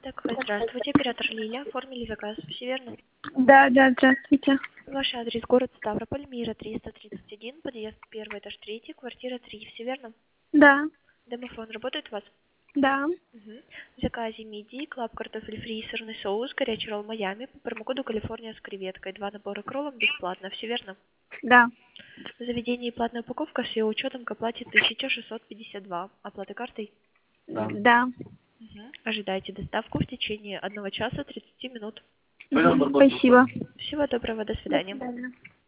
Здравствуйте, оператор Лиля. Оформили заказ, все верно? Да, здравствуйте. Ваш адрес город Ставрополь, Мира 331, подъезд 1, этаж 3, квартира 3, все верно? Да, Домофон работает у вас? да, Мгм. В заказе мидии, клаб картофель фри, сырный соус, горячий ролл Майами, по промокоду Калифорния с креветкой. 2 набора к роллам бесплатно, все верно? да, В заведении платная упаковка с ее учетом к оплате 1652. Оплата картой? да. Мгм. Ожидайте доставку в течение 1 часа 30 минут. Спасибо. Всего доброго, до До свидания. свидания.